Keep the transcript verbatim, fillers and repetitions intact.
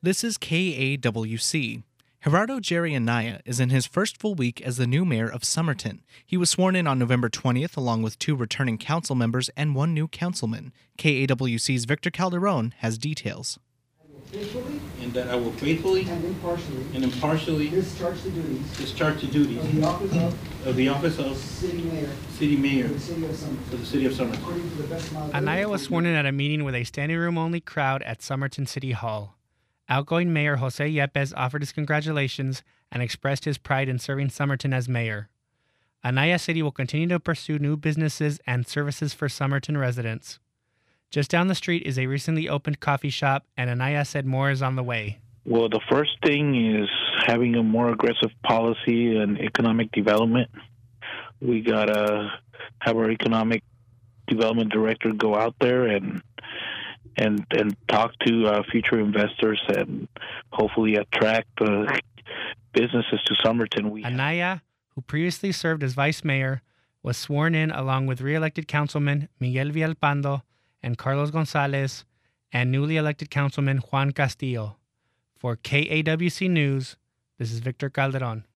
This is K A W C. Gerardo Jerry Anaya is in his first full week as the new mayor of Somerton. He was sworn in on November twentieth along with two returning council members and one new councilman. K A W C's Victor Calderon has details. Faithfully And that I will faithfully and impartially and impartially discharge the duties discharge the duties of the office of of the office of city mayor city mayor for the city of for Somerton, the city of Somerton. according to the best of my ability. Anaya was sworn in at a meeting with a standing room only crowd at Somerton City Hall. Outgoing Mayor Jose Yepes offered his congratulations and expressed his pride in serving Somerton as mayor. Anaya said he will continue to pursue new businesses and services for Somerton residents. Just down the street is a recently opened coffee shop, and Anaya said more is on the way. Well, the first thing is having a more aggressive policy and economic development. We got to have our economic development director go out there and and and talk to uh, future investors and hopefully attract uh, businesses to Somerton. We Anaya, who previously served as vice mayor, was sworn in along with re-elected councilman Miguel Villalpando and Carlos Gonzalez and newly elected councilman Juan Castillo. For K A W C News, this is Victor Calderon.